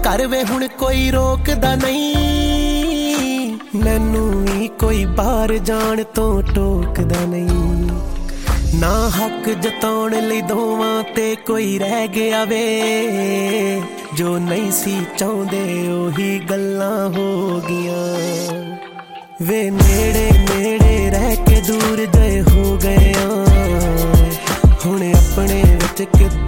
कर वे हुण कोई रोकदा नहीं, मैनू भी कोई बाहर जाण तो टोकदा नहीं। ना हक जताउण लई दोवां ते कोई रह गया वे, जो नहीं सी चाहुंदे ओही गल्लां हो गियां वे। नेड़े नेड़े रह के दूर जे हो गए हुण अपने विच